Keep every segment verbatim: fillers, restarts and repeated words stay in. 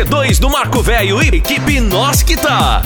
dois do Marco Velho e equipe Nós Que Tá.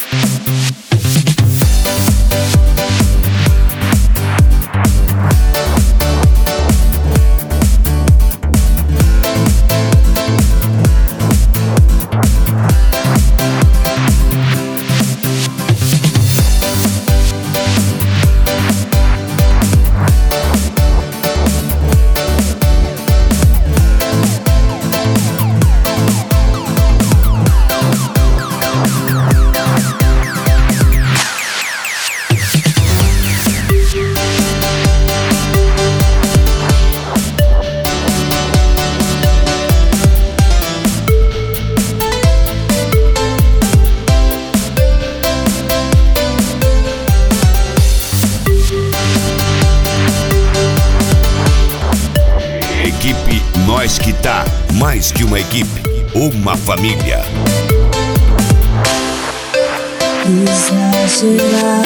Equipe Nós Que Tá, mais que uma equipe, uma família. Exagerar,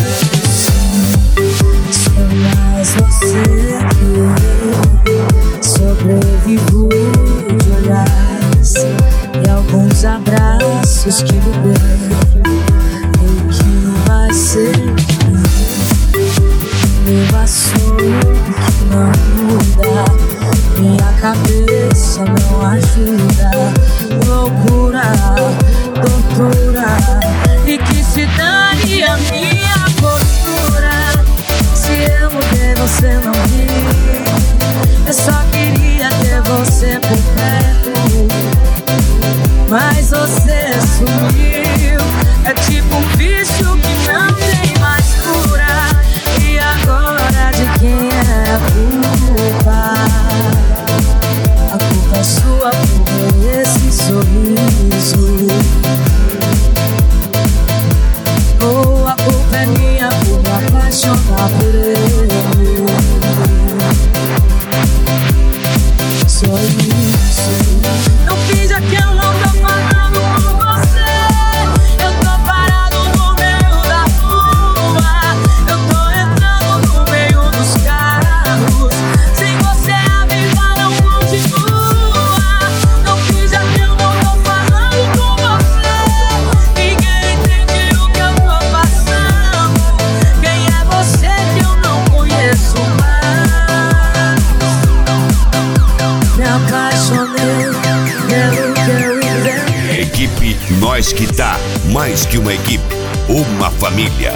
sou mais você que eu. Sobrevivo de olhares e alguns abraços que me dei. O que vai ser de mim? Meu assunto que não muda. Minha cabeça não ajuda. Loucura, tortura. E que se dane a minha postura. Se eu mudei, você não viu. Eu só queria ter você por perto, mas você sumiu. É tipo um vício que não tem mais cura. E agora de quem é a culpa? A culpa é sua por esse sorriso. Ou a culpa é minha por me apaixonar por ele. Só isso. Não finja que eu não tô falando com você. Eu tô parado no meio da rua. Eu tô entrando no meio dos carros. Sem você a vida não continua. Não finja que eu não tô falando com você. Ninguém entende o que eu tô passando. Quem é você que eu não conheço mais? Me apaixonei pelo que eu inventei. Equipe Nós Que Tá, mais que uma equipe, uma família.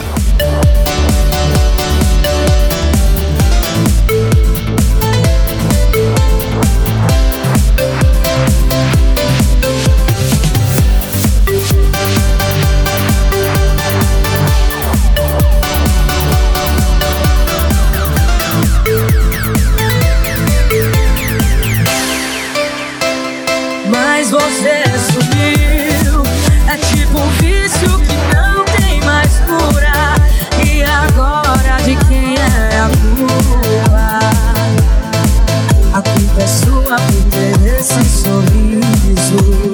Mas você sumiu. É tipo um vício que não tem mais cura. E agora de quem é a culpa? A culpa é sua por ter esse sorriso.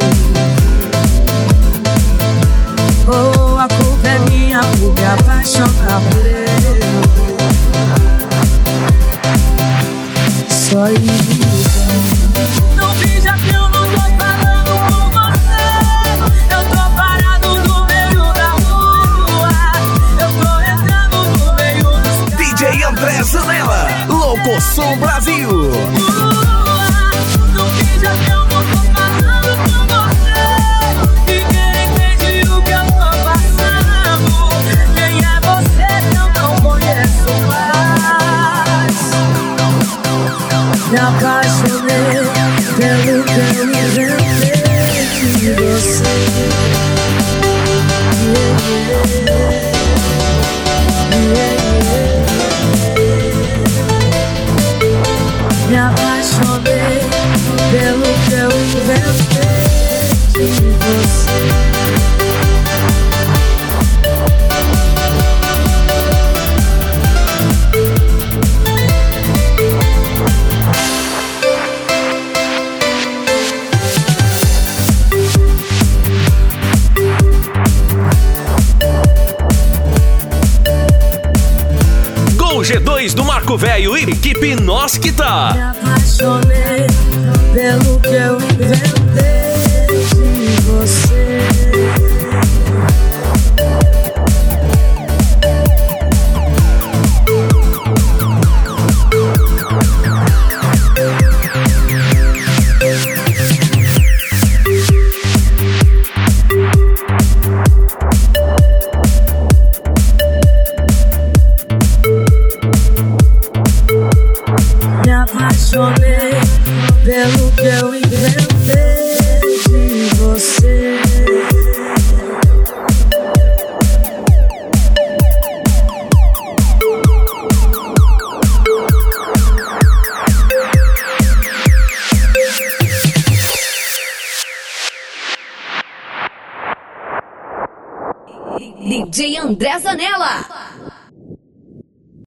Ou a culpa é minha por me apaixonar por ele. Só isso. Não finja que eu não tô falando com você. Eu tô parado no meio da rua. Eu tô entrando no meio dos D J André Zanella, Locoção Brasil. Não finja que eu não tô falando com você. Ninguém entende o que eu tô passando. Quem é você que eu não conheço mais? Me apaixonei pelo que eu inventei de você. Me apaixonei pelo que eu inventei de você. G dois do Marco Velho e equipe Nós Que Tá. Me apaixonei pelo que eu inventei de você. D J André Zanella.